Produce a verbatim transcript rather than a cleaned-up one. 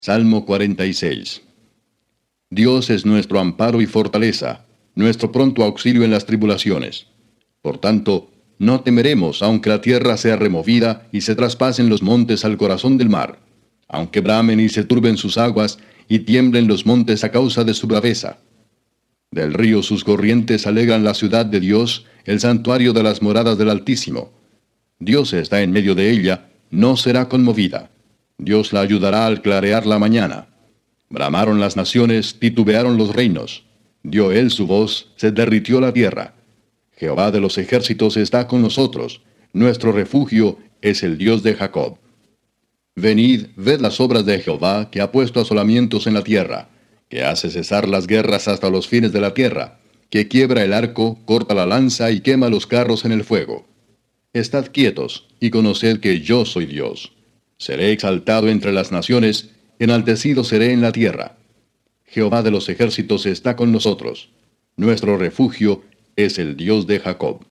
Salmo cuarenta y seis. Dios es nuestro amparo y fortaleza, nuestro pronto auxilio en las tribulaciones. Por tanto, no temeremos aunque la tierra sea removida y se traspasen los montes al corazón del mar, aunque bramen y se turben sus aguas y tiemblen los montes a causa de su braveza. Del río sus corrientes alegran la ciudad de Dios, el santuario de las moradas del Altísimo. Dios está en medio de ella, no será conmovida. Dios la ayudará al clarear la mañana. Bramaron las naciones, titubearon los reinos. Dio él su voz, se derritió la tierra. Jehová de los ejércitos está con nosotros. Nuestro refugio es el Dios de Jacob. Venid, ved las obras de Jehová, que ha puesto asolamientos en la tierra, que hace cesar las guerras hasta los fines de la tierra, que quiebra el arco, corta la lanza y quema los carros en el fuego. Estad quietos, y conoced que yo soy Dios. Seré exaltado entre las naciones, enaltecido seré en la tierra. Jehová de los ejércitos está con nosotros. Nuestro refugio es el Dios de Jacob.